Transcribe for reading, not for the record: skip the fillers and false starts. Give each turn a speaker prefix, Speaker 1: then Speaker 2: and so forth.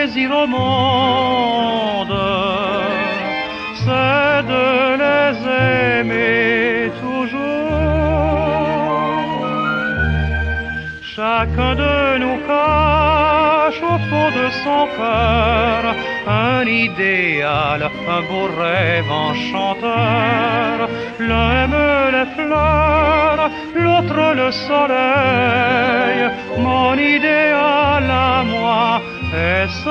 Speaker 1: plaisir au monde, c'est de les aimer toujours. Chacun de nous cache au fond de son cœur un idéal, un beau rêve enchanteur. L'un aime les fleurs, l'autre le soleil. Mon idéal à moi est